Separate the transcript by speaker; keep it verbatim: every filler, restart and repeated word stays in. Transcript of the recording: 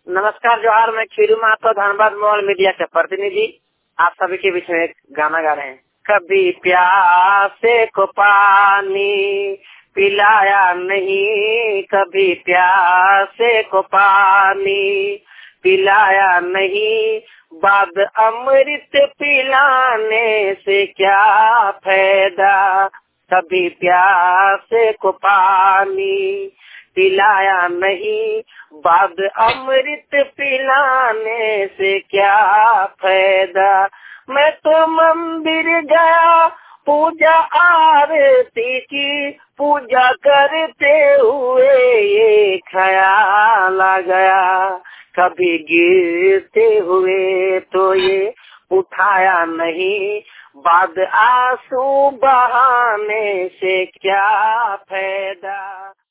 Speaker 1: नमस्कार जोहार, मैं खीरू माता धनबाद मोबाइल मीडिया के प्रतिनिधि आप सभी के बीच में एक गाना गा रहे हैं। कभी प्यासे को पानी पिलाया नहीं, कभी प्यासे को पानी पिलाया नहीं, बाद अमृत पिलाने से क्या फायदा। कभी प्यासे को पानी पिलाया नहीं, बाद अमृत पिलाने से क्या फायदा। मैं तो मंदिर गया पूजा आरती की, पूजा करते हुए ये ख्याल आ गया, कभी गिरते हुए तो ये उठाया नहीं, बाद आंसू बहाने से क्या फायदा।